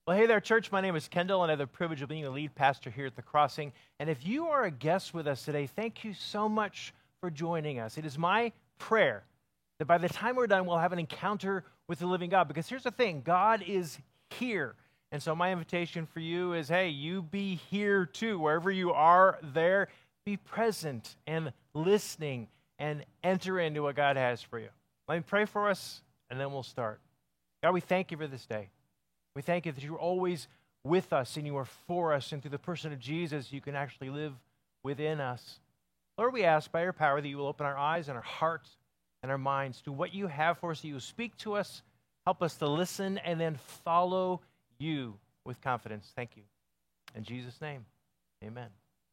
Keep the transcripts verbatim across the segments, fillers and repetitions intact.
Well, hey there, church. My name is Kendall, and I have the privilege of being the lead pastor here at The Crossing. And if you are a guest with us today, thank you so much for joining us. It is my prayer that by the time we're done, we'll have an encounter with the living God. Because here's the thing, God is here. And so my invitation for you is, hey, you be here too. Wherever you are there, be present and listening and enter into what God has for you. Let me pray for us, and then we'll start. God, we thank you for this day. We thank you that you're always with us and you are for us, and through the person of Jesus, you can actually live within us. Lord, we ask by your power that you will open our eyes and our hearts and our minds to what you have for us, that you will speak to us, help us to listen, and then follow you with confidence. Thank you. In Jesus' name, amen.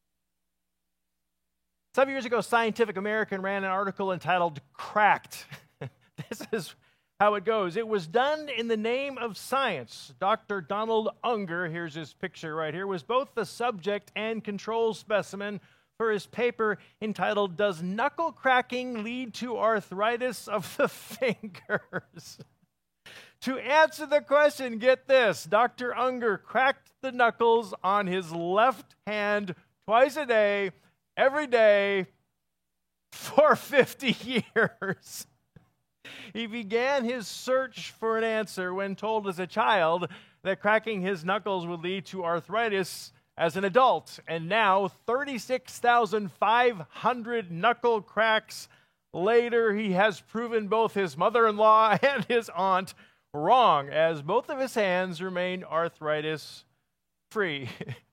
Some years ago, Scientific American ran an article entitled Cracked. This is how it goes. It was done in the name of science. Doctor Donald Unger, here's his picture right here, was both the subject and control specimen for his paper entitled, Does Knuckle Cracking Lead to Arthritis of the Fingers? To answer the question, get this, Doctor Unger cracked the knuckles on his left hand twice a day, every day, for fifty years. He began his search for an answer when told as a child that cracking his knuckles would lead to arthritis as an adult. And now, thirty-six thousand five hundred knuckle cracks later, he has proven both his mother-in-law and his aunt wrong, as both of his hands remain arthritis-free.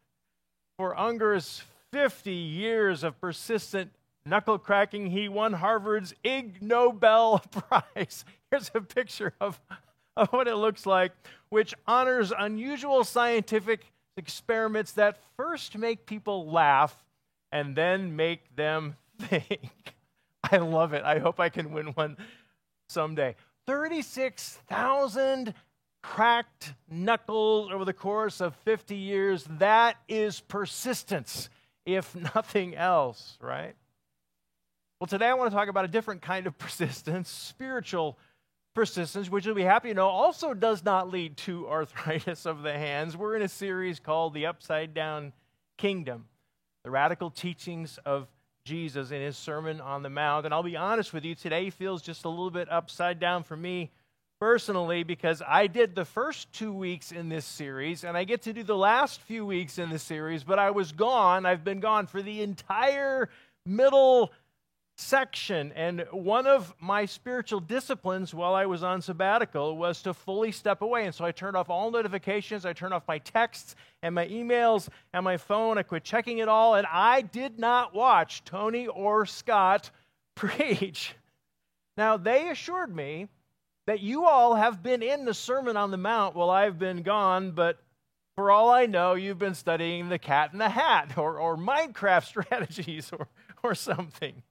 For Unger's fifty years of persistent knuckle cracking, he won Harvard's Ig Nobel Prize. Here's a picture of, of what it looks like, which honors unusual scientific experiments that first make people laugh and then make them think. I love it. I hope I can win one someday. thirty-six thousand cracked knuckles over the course of fifty years. That is persistence, if nothing else, right? Well, today I want to talk about a different kind of persistence, spiritual persistence, which you'll be happy to know also does not lead to arthritis of the hands. We're in a series called The Upside Down Kingdom, the radical teachings of Jesus in his Sermon on the Mount. And I'll be honest with you, today feels just a little bit upside down for me personally, because I did the first two weeks in this series, and I get to do the last few weeks in the series, but I was gone. I've been gone for the entire middle section, and one of my spiritual disciplines while I was on sabbatical was to fully step away, and so I turned off all notifications, I turned off my texts and my emails and my phone, I quit checking it all, and I did not watch Tony or Scott preach. Now, they assured me that you all have been in the Sermon on the Mount while I've been gone, but for all I know, you've been studying the Cat in the Hat or, or Minecraft strategies or, or something.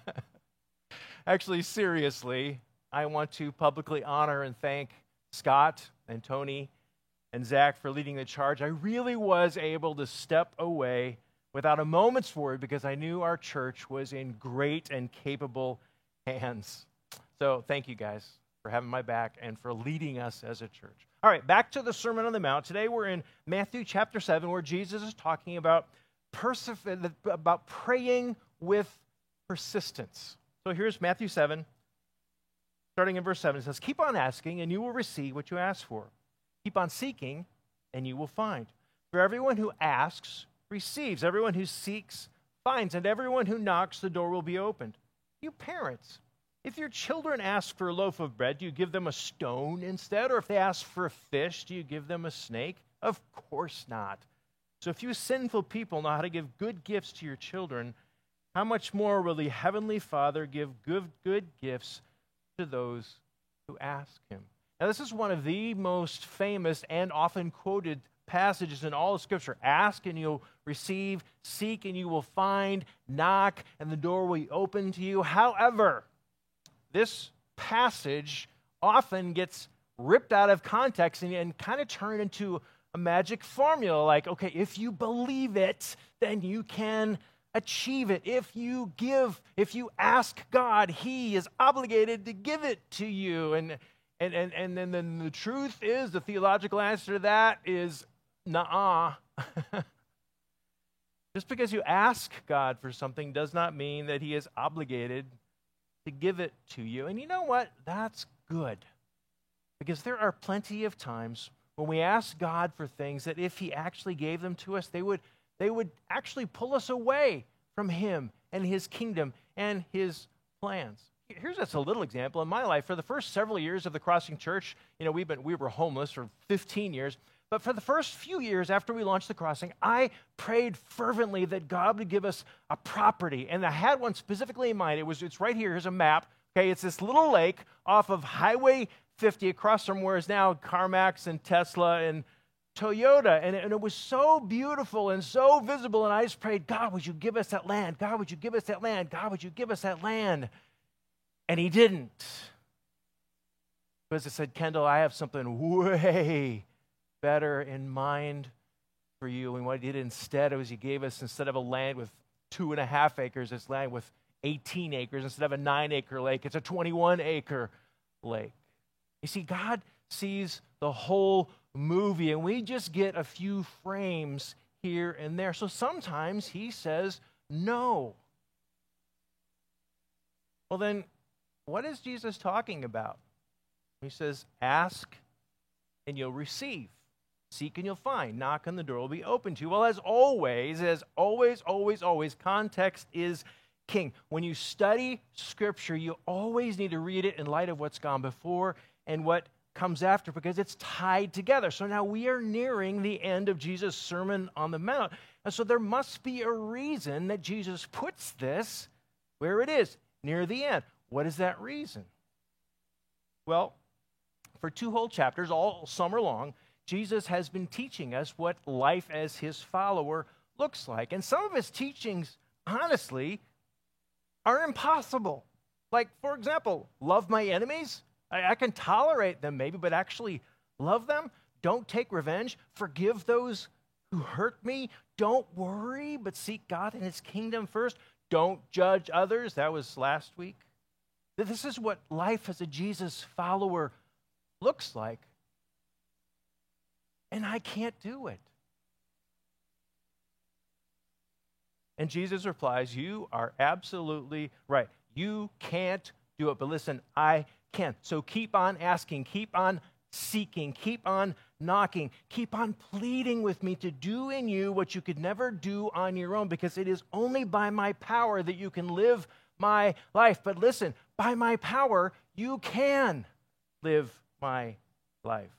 Actually, seriously, I want to publicly honor and thank Scott and Tony and Zach for leading the charge. I really was able to step away without a moment's worry because I knew our church was in great and capable hands. So thank you guys for having my back and for leading us as a church. All right, back to the Sermon on the Mount. Today we're in Matthew chapter seven, where Jesus is talking about persif- about praying with persistence. So here's Matthew seven, starting in verse seven. It says, Keep on asking, and you will receive what you ask for. Keep on seeking, and you will find. For everyone who asks receives. Everyone who seeks finds. And everyone who knocks, the door will be opened. You parents, if your children ask for a loaf of bread, do you give them a stone instead? Or if they ask for a fish, do you give them a snake? Of course not. So if you sinful people know how to give good gifts to your children, how much more will the Heavenly Father give good, good gifts to those who ask him? Now, this is one of the most famous and often quoted passages in all of Scripture. Ask and you'll receive, seek and you will find, knock and the door will be open to you. However, this passage often gets ripped out of context and, and kind of turned into a magic formula. Like, okay, if you believe it, then you can achieve it. If you give, if you ask God, he is obligated to give it to you. And And, and, and then, then the truth is, the theological answer to that is, nuh-uh. Just because you ask God for something does not mean that he is obligated to give it to you. And you know what? That's good. Because there are plenty of times when we ask God for things that if he actually gave them to us, they would, they would actually pull us away from him and his kingdom and his plans. Here's just a little example in my life. For the first several years of the Crossing Church, you know, we've been we were homeless for fifteen years. But for the first few years after we launched the Crossing, I prayed fervently that God would give us a property. And I had one specifically in mind. It was it's right here. Here's a map. Okay, it's this little lake off of Highway fifty across from where is now CarMax and Tesla and Toyota. And it, and it was so beautiful and so visible. And I just prayed, God, would you give us that land? God, would you give us that land? God, would you give us that land? And he didn't. Because it said, Kendall, I have something way better in mind for you. And what he did instead was he gave us, instead of a land with two and a half acres, this land with eighteen acres. Instead of a nine acre lake, it's a twenty-one acre lake. You see, God sees the whole movie, and we just get a few frames here and there. So sometimes he says no. Well, then, what is Jesus talking about? He says, ask and you'll receive. Seek and you'll find. Knock and the door will be open to you. Well, as always, as always, always, always, context is king. When you study Scripture, you always need to read it in light of what's gone before and what comes after, because it's tied together. So now we are nearing the end of Jesus' Sermon on the Mount. And so there must be a reason that Jesus puts this where it is, near the end. What is that reason? Well, for two whole chapters, all summer long, Jesus has been teaching us what life as his follower looks like. And some of his teachings, honestly, are impossible. Like, for example, love my enemies. I, I can tolerate them maybe, but actually love them. Don't take revenge. Forgive those who hurt me. Don't worry, but seek God and his kingdom first. Don't judge others. That was last week. This is what life as a Jesus follower looks like. And I can't do it. And Jesus replies, you are absolutely right. You can't do it. But listen, I can. So keep on asking, keep on seeking, keep on knocking, keep on pleading with me to do in you what you could never do on your own, because it is only by my power that you can live my life. But listen, by my power, you can live my life.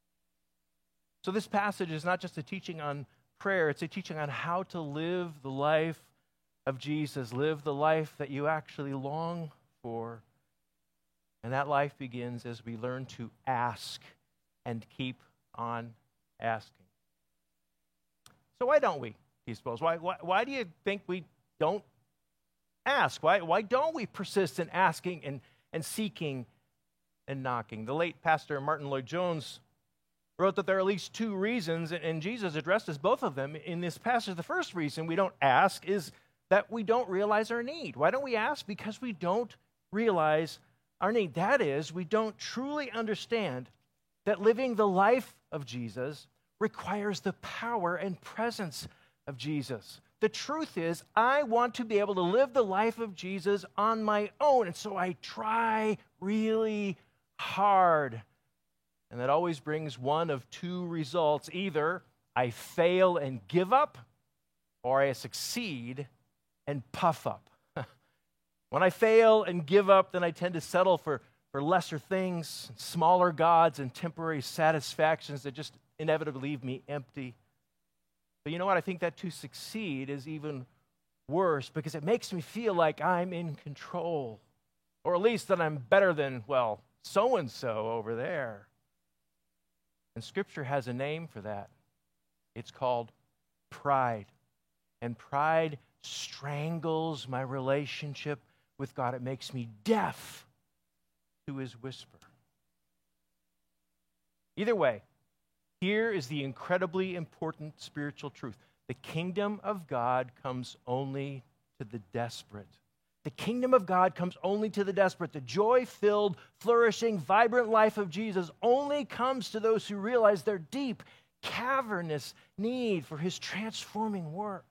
So this passage is not just a teaching on prayer, it's a teaching on how to live the life of Jesus, live the life that you actually long for. And that life begins as we learn to ask and keep on asking. So why don't we, do you suppose? Why, why, why do you think we don't ask? Why, why don't we persist in asking and, and seeking and knocking? The late pastor Martin Lloyd-Jones wrote that there are at least two reasons, and Jesus addresses both of them in this passage. The first reason we don't ask is that we don't realize our need. Why don't we ask? Because we don't realize our need. That is, we don't truly understand that living the life of Jesus requires the power and presence of Jesus. The truth is, I want to be able to live the life of Jesus on my own, and so I try really hard. And that always brings one of two results. Either I fail and give up, or I succeed and puff up. When I fail and give up, then I tend to settle for, for lesser things, smaller gods, and temporary satisfactions that just inevitably leave me empty. But you know what? I think that to succeed is even worse, because it makes me feel like I'm in control, or at least that I'm better than, well, so-and-so over there. And Scripture has a name for that. It's called pride. And pride strangles my relationship with God. It makes me deaf to his whisper. Either way, here is the incredibly important spiritual truth. The kingdom of God comes only to the desperate. The kingdom of God comes only to the desperate. The joy-filled, flourishing, vibrant life of Jesus only comes to those who realize their deep, cavernous need for his transforming work.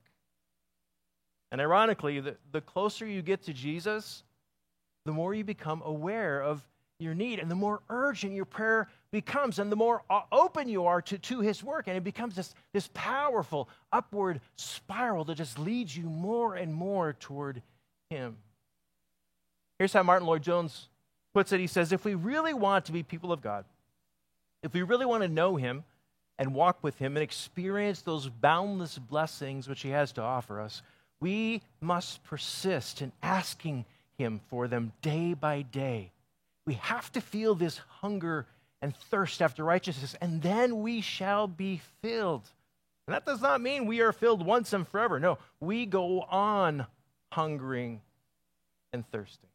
And ironically, the, the closer you get to Jesus, the more you become aware of your need, and the more urgent your prayer becomes, and the more open you are to, to his work, and it becomes this, this powerful upward spiral that just leads you more and more toward him. Here's how Martin Lloyd-Jones puts it. He says, if we really want to be people of God, if we really want to know him and walk with him and experience those boundless blessings which he has to offer us, we must persist in asking him for them day by day. We have to feel this hunger and thirst after righteousness, and then we shall be filled. And that does not mean we are filled once and forever. No, we go on hungering and thirsting.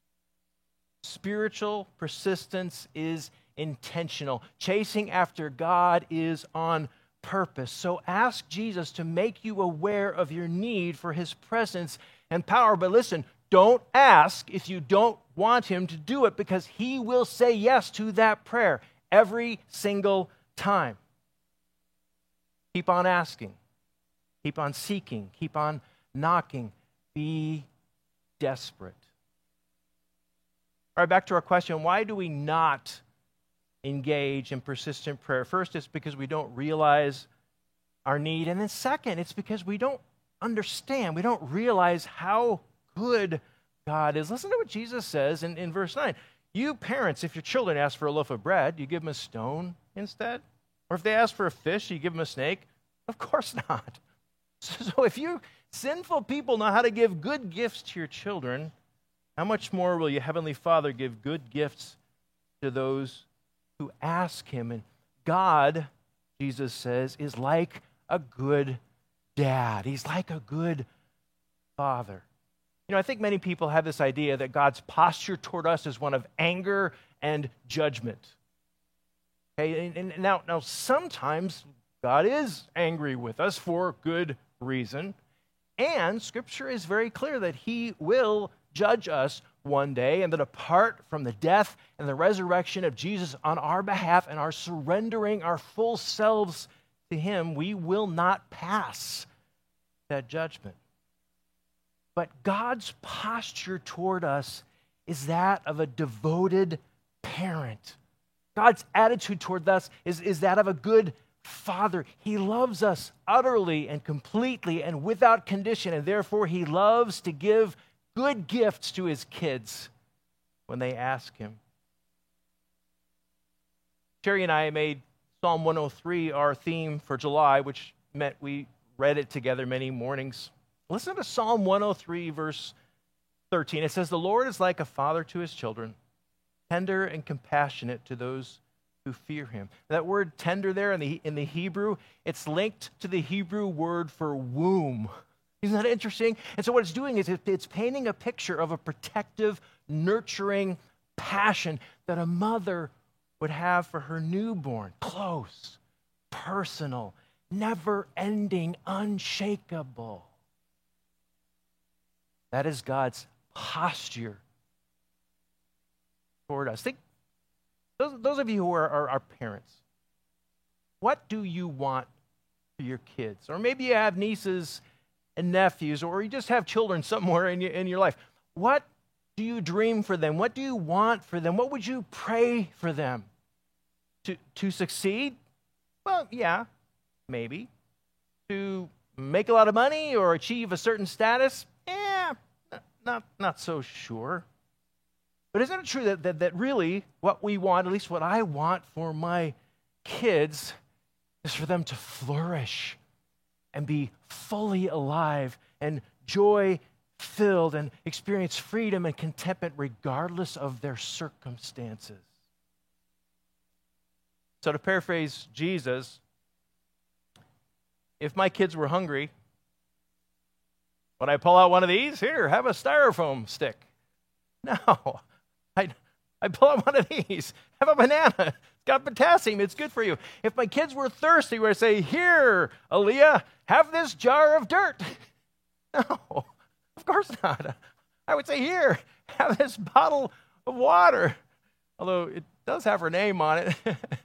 Spiritual persistence is intentional. Chasing after God is on purpose. So ask Jesus to make you aware of your need for his presence and power. But listen, don't ask if you don't want him to do it, because he will say yes to that prayer every single time. Keep on asking. Keep on seeking. Keep on knocking. Be desperate. All right, back to our question. Why do we not engage in persistent prayer? First, it's because we don't realize our need. And then second, it's because we don't understand. We don't realize how good God is. Listen to what Jesus says in, in verse nine. You parents, if your children ask for a loaf of bread, you give them a stone instead? Or if they ask for a fish, you give them a snake? Of course not. So, so if you sinful people know how to give good gifts to your children, how much more will your heavenly Father give good gifts to those who ask him? And God, Jesus says, is like a good dad. He's like a good father. You know, I think many people have this idea that God's posture toward us is one of anger and judgment. Okay, and, and now, now sometimes God is angry with us for good reason, and Scripture is very clear that he will judge us one day, and that apart from the death and the resurrection of Jesus on our behalf and our surrendering our full selves to him, we will not pass that judgment. But God's posture toward us is that of a devoted parent. God's attitude toward us is, is that of a good father. He loves us utterly and completely and without condition, and therefore he loves to give good gifts to his kids when they ask him. Terry and I made Psalm one oh three our theme for July, which meant we read it together many mornings. Listen to Psalm one oh three, verse thirteen. It says, the Lord is like a father to his children, tender and compassionate to those who fear him. That word tender there in the, in the Hebrew, it's linked to the Hebrew word for womb. Isn't that interesting? And so what it's doing is it's painting a picture of a protective, nurturing passion that a mother would have for her newborn. Close, personal, never-ending, unshakable. That is God's posture toward us. Think, those, those of you who are, are, are parents, what do you want for your kids? Or maybe you have nieces and nephews, or you just have children somewhere in your, in your life. What do you dream for them? What do you want for them? What would you pray for them? To, to succeed? Well, yeah, maybe. To make a lot of money or achieve a certain status? Yeah, not, not so sure. But isn't it true that, that, that really what we want, at least what I want for my kids, is for them to flourish and be fully alive and joy-filled and experience freedom and contentment regardless of their circumstances. So to paraphrase Jesus, if my kids were hungry, would I pull out one of these? Here, have a styrofoam stick. No, I'd, I'd pull out one of these. Have a banana. It's got potassium. It's good for you. If my kids were thirsty, would I say, here, Aaliyah, have this jar of dirt? No, of course not. I would say, here, have this bottle of water. Although it does have her name on it.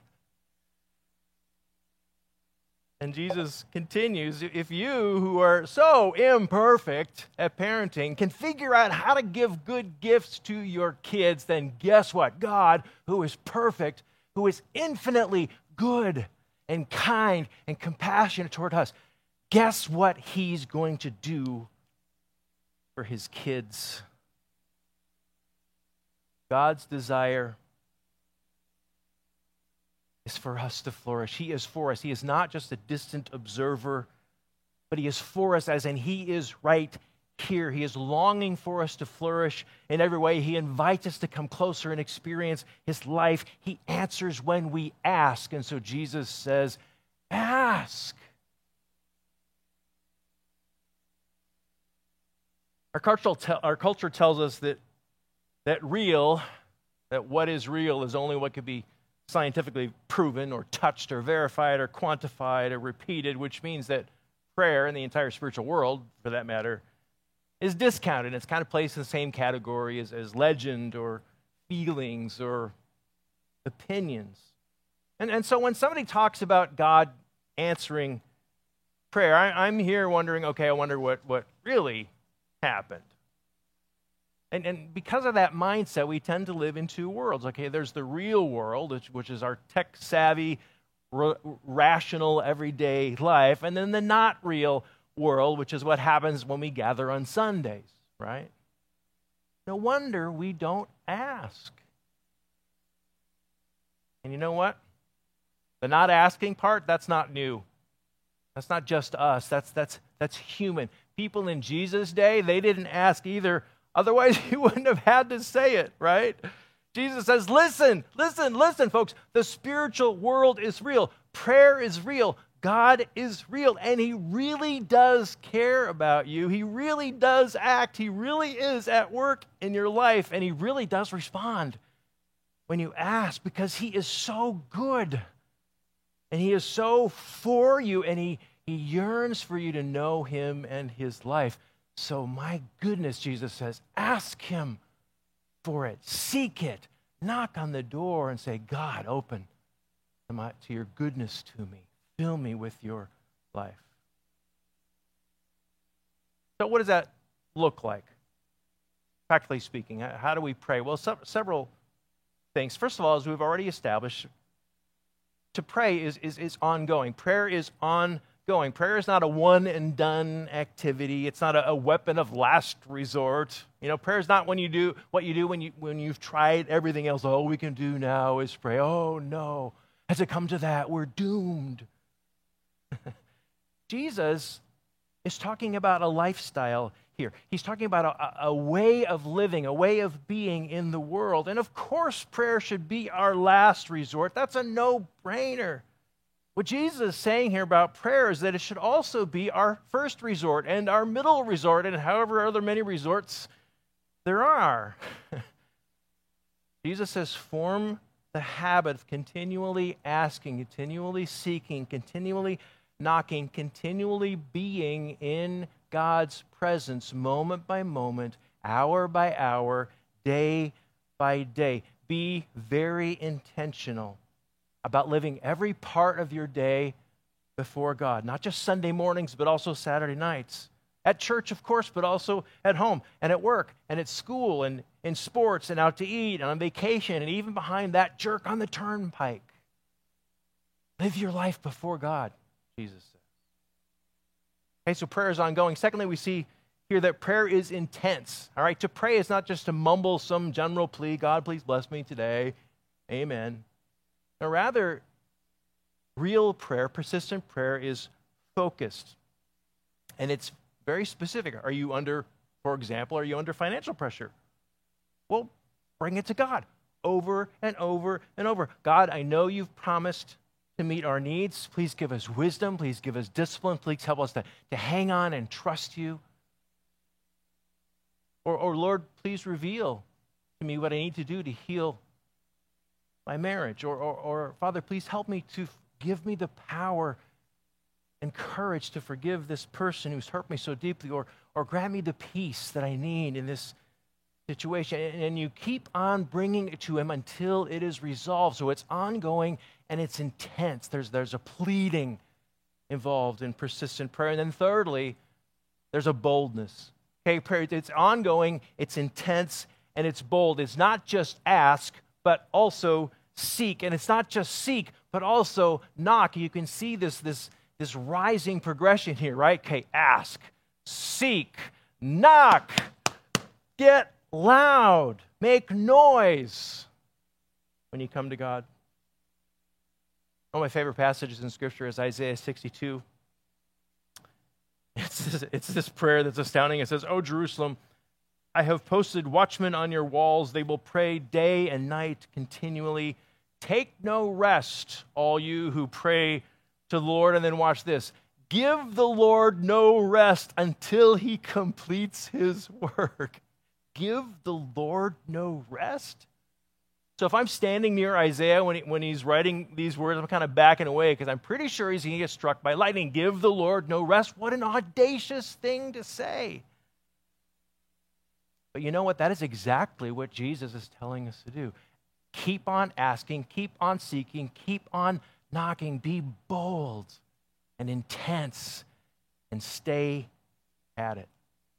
And Jesus continues, if you who are so imperfect at parenting can figure out how to give good gifts to your kids, then guess what? God, who is perfect, who is infinitely good and kind and compassionate toward us, guess what he's going to do for his kids? God's desire is for us to flourish. He is for us. He is not just a distant observer, but he is for us, as in he is right here. He is longing for us to flourish in every way. He invites us to come closer and experience his life. He answers when we ask. And so Jesus says, ask. Our culture, our culture tells us that, that real, that what is real is only what could be scientifically proven or touched or verified or quantified or repeated, which means that prayer and the entire spiritual world, for that matter, is discounted. It's kind of placed in the same category as, as legend or feelings or opinions. And, and so when somebody talks about God answering prayer, I, I'm here wondering, okay, I wonder what, what really happened. And, and because of that mindset, we tend to live in two worlds. Okay, there's the real world, which, which is our tech-savvy, r- rational, everyday life, and then the not real world, which is what happens when we gather on Sundays, right? No wonder we don't ask. And you know what? The not asking part, that's not new. That's not just us. That's, that's, that's human. People in Jesus' day, they didn't ask either. Otherwise, he wouldn't have had to say it, right? Jesus says, listen, listen, listen, folks. The spiritual world is real. Prayer is real. God is real. And he really does care about you. He really does act. He really is at work in your life. And he really does respond when you ask, because he is so good. And he is so for you. And he, he yearns for you to know him and his life. So my goodness, Jesus says, ask him for it. Seek it. Knock on the door and say, God, open to, my, to your goodness to me. Fill me with your life. So what does that look like? Practically speaking, how do we pray? Well, se- several things. First of all, as we've already established, to pray is, is, is ongoing. Prayer is ongoing. Going. Prayer is not a one and done activity. It's not a, a weapon of last resort. You know, prayer is not when you do what you do when you when you've tried everything else. All we can do now is pray. Oh no, has it come to that? We're doomed. Jesus is talking about a lifestyle here. He's talking about a, a way of living, a way of being in the world. And of course, prayer should be our last resort. That's a no-brainer. What Jesus is saying here about prayer is that it should also be our first resort and our middle resort and however other many resorts there are. Jesus says, form the habit of continually asking, continually seeking, continually knocking, continually being in God's presence moment by moment, hour by hour, day by day. Be very intentional about living every part of your day before God. Not just Sunday mornings, but also Saturday nights. At church, of course, but also at home and at work and at school and in sports and out to eat and on vacation and even behind that jerk on the turnpike. Live your life before God, Jesus says. Okay, so prayer is ongoing. Secondly, we see here that prayer is intense. All right, to pray is not just to mumble some general plea, God, please bless me today. Amen. Now, rather, real prayer, persistent prayer is focused. And it's very specific. Are you under, for example, are you under financial pressure? Well, bring it to God over and over and over. God, I know you've promised to meet our needs. Please give us wisdom. Please give us discipline. Please help us to, to hang on and trust you. Or, or, Lord, please reveal to me what I need to do to heal my marriage, or, or, or Father, please help me to give me the power and courage to forgive this person who's hurt me so deeply, or, or grant me the peace that I need in this situation, and you keep on bringing it to him until it is resolved. So it's ongoing and it's intense. There's, there's a pleading involved in persistent prayer. And then thirdly, there's a boldness. Okay, prayer, it's ongoing, it's intense, and it's bold. It's not just ask, but also seek. And it's not just seek, but also knock. You can see this, this, this rising progression here, right? Okay, ask, seek, knock, get loud, make noise when you come to God. One of my favorite passages in Scripture is Isaiah sixty-two. It's this, it's this prayer that's astounding. It says, "O Jerusalem, I have posted watchmen on your walls. They will pray day and night continually. Take no rest, all you who pray to the Lord." And then watch this. "Give the Lord no rest until he completes his work." Give the Lord no rest? So if I'm standing near Isaiah when, he, when he's writing these words, I'm kind of backing away because I'm pretty sure he's going to get struck by lightning. Give the Lord no rest? What an audacious thing to say. But you know what? That is exactly what Jesus is telling us to do. Keep on asking, keep on seeking, keep on knocking. Be bold and intense and stay at it.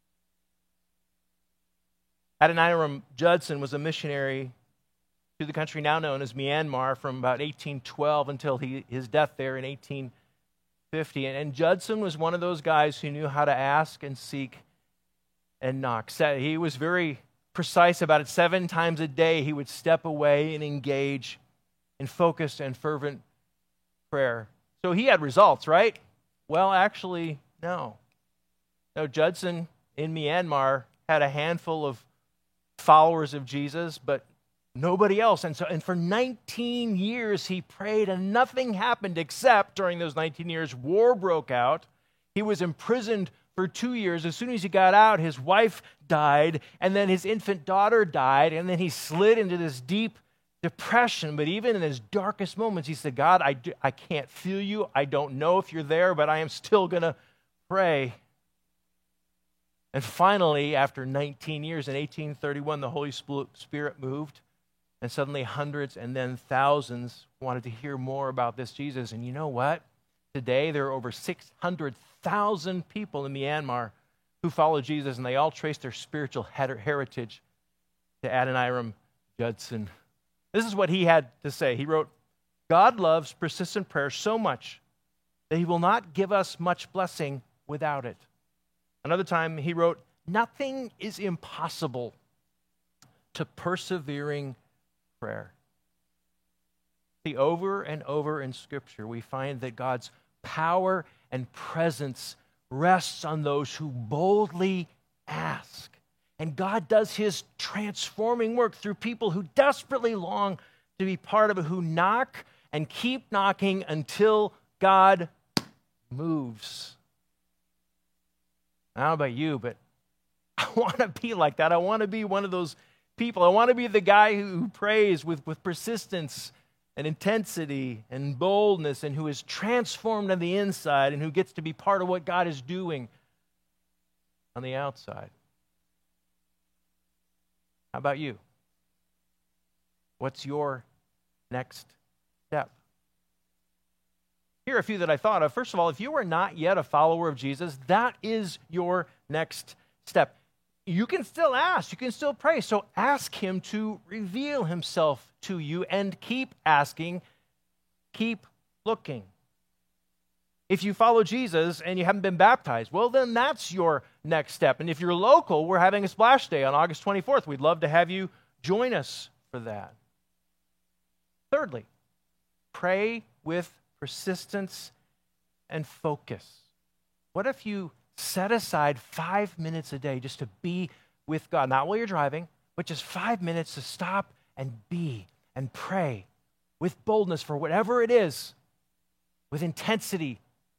Adoniram Judson was a missionary to the country now known as Myanmar from about eighteen twelve until he, his death there in eighteen fifty. And, and Judson was one of those guys who knew how to ask and seek and knock. He was very precise about it. Seven times a day he would step away and engage in focused and fervent prayer. So he had results, right? Well, actually, no. No, Judson in Myanmar had a handful of followers of Jesus, but nobody else. And so, and for nineteen years he prayed and nothing happened except during those nineteen years, war broke out. He was imprisoned for two years. As soon as he got out, his wife died, and then his infant daughter died, and then he slid into this deep depression. But even in his darkest moments, he said, "God, I, do, I can't feel you. I don't know if you're there, but I am still going to pray." And finally, after nineteen years, in eighteen thirty-one, the Holy Spirit moved, and suddenly hundreds and then thousands wanted to hear more about this Jesus. And you know what? Today, there are over six hundred thousand people in Myanmar who follow Jesus, and they all trace their spiritual heritage to Adoniram Judson. This is what he had to say. He wrote, "God loves persistent prayer so much that he will not give us much blessing without it." Another time he wrote, "Nothing is impossible to persevering prayer." See, over and over in Scripture, we find that God's power and presence rests on those who boldly ask. And God does his transforming work through people who desperately long to be part of it, who knock and keep knocking until God moves. I don't know about you, but I want to be like that. I want to be one of those people. I want to be the guy who prays with, with persistence and intensity and boldness, and who is transformed on the inside and who gets to be part of what God is doing on the outside. How about you? What's your next step? Here are a few that I thought of. First of all, if you are not yet a follower of Jesus, that is your next step. You can still ask. You can still pray. So ask him to reveal himself to you and keep asking, keep looking. If you follow Jesus and you haven't been baptized, well, then that's your next step. And if you're local, we're having a splash day on August twenty-fourth. We'd love to have you join us for that. Thirdly, pray with persistence and focus. What if you set aside five minutes a day just to be with God? Not while you're driving, but just five minutes to stop and be and pray with boldness for whatever it is, with intensity.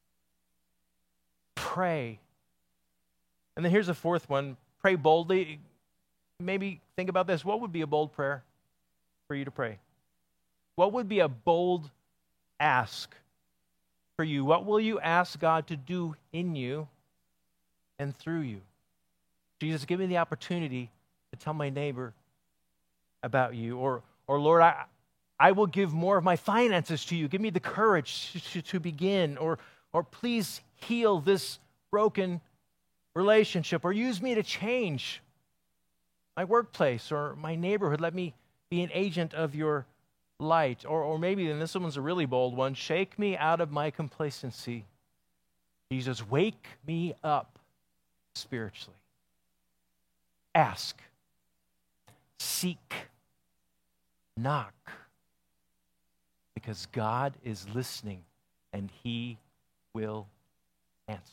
Pray. And then here's a fourth one. Pray boldly. Maybe think about this. What would be a bold prayer for you to pray? What would be a bold ask for you? What will you ask God to do in you and through you? Jesus, give me the opportunity to tell my neighbor about you. Or, or Lord, I, I will give more of my finances to you. Give me the courage to, to, to begin. Or, or please heal this broken relationship. Or use me to change my workplace or my neighborhood. Let me be an agent of your light. Or, or maybe, and this one's a really bold one, shake me out of my complacency. Jesus, wake me up spiritually. Ask, seek, knock, because God is listening and he will answer.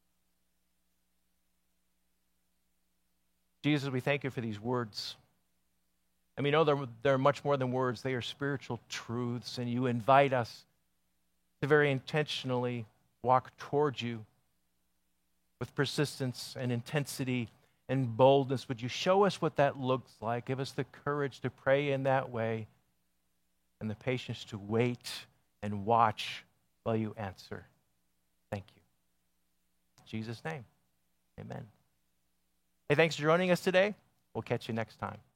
Jesus, we thank you for these words. And we know they're, they're much more than words. They are spiritual truths, and you invite us to very intentionally walk towards you with persistence and intensity and boldness. Would you show us what that looks like? Give us the courage to pray in that way and the patience to wait and watch while you answer. Thank you. In Jesus' name, amen. Hey, thanks for joining us today. We'll catch you next time.